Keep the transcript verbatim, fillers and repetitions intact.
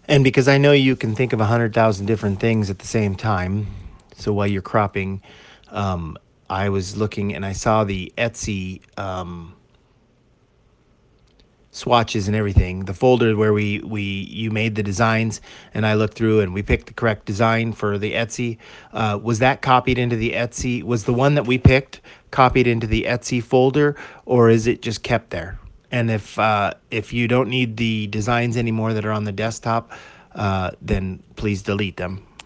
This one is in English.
And because I know you can think of a hundred thousand different things at the same time, so while you're cropping, um, I was looking and I saw the Etsy um, swatches and everything, the folder where we we you made the designs, and I looked through and we picked the correct design for the Etsy. Uh, was that copied into the Etsy? Was the one that we picked copied into the Etsy folder, or is it just kept there? And if uh, if you don't need the designs anymore that are on the desktop, uh, then please delete them.